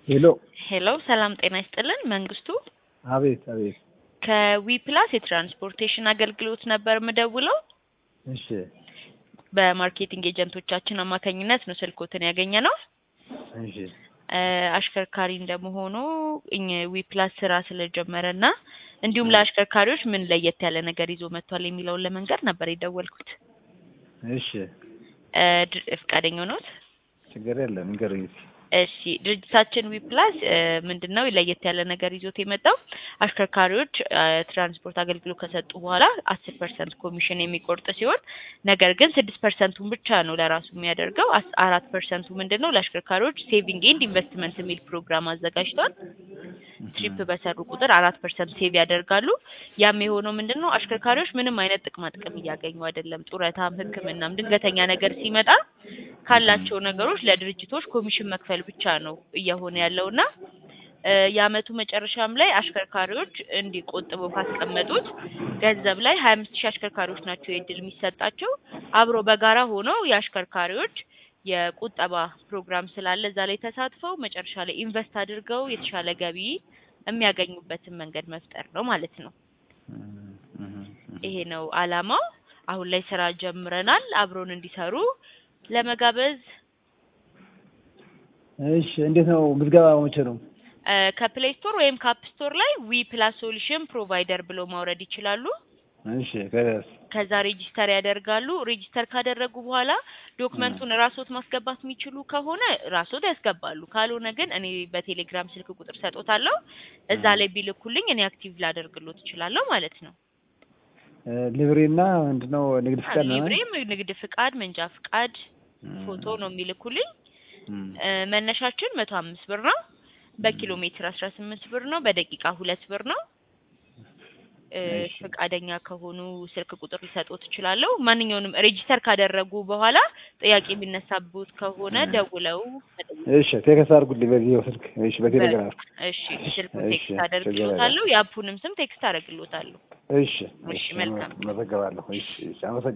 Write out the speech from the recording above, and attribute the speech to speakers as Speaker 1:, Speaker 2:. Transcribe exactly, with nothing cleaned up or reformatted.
Speaker 1: ሄሎ
Speaker 2: ሄሎ ሰላም ጤና ይስጥልን መንግስቱ
Speaker 1: አቤት አቤት
Speaker 2: ከዊፕላስ የትራንስፖርቴሽን አገልግሎት ነበር ምደውለው
Speaker 1: እሺ
Speaker 2: በማርኬቲንግ ኤጀንቶቻችን አማካኝነት ነው ስልኮትን ያገኘነው
Speaker 1: እሺ
Speaker 2: አሽከርካሪ እንደመሆኑ እኛ ዊፕላስ ስራ ስለጀመረና እንዲሁም ለአሽከርካሪዎች ምን ለየት ያለ ነገር ይዞ መጥቷል የሚለውን ለመንገር ነበር የደወልኩት
Speaker 1: እሺ
Speaker 2: ፍቃደኛ ነው
Speaker 1: ችግር የለም ንገሩኝ
Speaker 2: እሺ ድርጅታችን ዊፕላስ ምንድነው ለየት ያለ ነገር ይዞት የመጣው አሽከርካሪዎች ትራንስፖርት አገልግሎት ከሰጡ በኋላ አስር ፐርሰንት ኮሚሽን የሚቆርጥ ሲሆን ነገር ግን ስድስት ፐርሰንት ብቻ ነው ለራሱ የሚያደርገው አራት ፐርሰንት ምንድነው ለአሽከርካሪዎች ሴቪንግ ኤንድ ኢንቨስትመንት የሚል ፕሮግራም አዘጋጅቷል ትሪፕ በሰሩ ቁጥር አራት ፐርሰንት ሴቭ ያደርጋሉ ያም የሆነው ምንድነው አሽከርካሪዎች ምንም አይነት ጥቅማ ጥቅም እያገኙ አይደለም ጡረታም ህክምናም ድንገተኛ ነገር ሲመጣ ካላቸው ነገሮች ለድርጅቶች ኮሚሽን መክፈል ብቻ ነው እየሆነ ያለውና ያመቱ መጨረሻም ላይ አሽከርካሪዎች እንዲቆጥበው ካስቀመጡት ገንዘብ ላይ ሃያ አምስት ሺህ አሽከርካሪዎች ናቸው የድል የሚሰጣቸው አብሮ በጋራ ሆነው የአሽከርካሪዎች የቁጠባ ፕሮግራም ስላለ እዛ ላይ ተሳትፈው መጨረሻ ላይ ኢንቨስት አድርገው የተሻለ ገቢ የሚያገኙበትን መንገድ መፍጠር ነው ማለት ነው ይሄ ነው አላማው አሁን ላይ ስራ ጀምረናል አብሮን እንዲሰሩ ለመጋበዝ
Speaker 1: እሺ እንዴት ነው ምዝገባው መቼ ነው
Speaker 2: ከፕሌይ ስቶር ወይም ካፕ ስቶር ላይ ዊፕላስ ሶሉሽን ፕሮቫይደር ብሎ ማውረድ ይችላሉ
Speaker 1: እሺ ከዛስ
Speaker 2: ከዛ ሬጂስተር ያደርጋሉ ሬጂስተር ካደረጉ በኋላ ዶክመንቱን ራስዎት ማስገባት የሚችሉ ከሆነ ራስዎት ያስገባሉ ካልሆነ ግን እኔ በቴሌግራም ስልክ ቁጥር ሰጥቶታለሁ እዛ ላይ ቢልኩልኝ እኔ አክቲቭ ላደርግሎት እችላለሁ ማለት ነው
Speaker 1: ሊብሬና ምንድነው ንግድ ፍቃድ ነው
Speaker 2: ሊብሬም ንግድ ፍቃድ መንጃ ፍቃድ ፎቶ ነው የሚልኩልኝ መነሻችን መቶ አምስት ብር ነው በኪሎ ሜትር አስራ ስምንት ብር ነው በደቂቃ ሁለት ብር ነው ፍቃደኛ ከሆኑ ስልክ ቁጥር ሊሰጡት ይችላልው ማንኛውንም ሬጂስተር ካደረጉ በኋላ ጥያቄ ቢነሳቡት ከሆነ ደውለው
Speaker 1: እሺ ቴክስት አድርጉልኝ በዚህ ስልክ እሺ በቴሌግራም
Speaker 2: እሺ ስልክ ቴክስት አደርግልዎታለሁ ያፑንም ስም ቴክስት አደርግልዎታለሁ
Speaker 1: እሺ
Speaker 2: እሺ መልካም
Speaker 1: መዘገባለሁ እሺ አመሰግናለሁ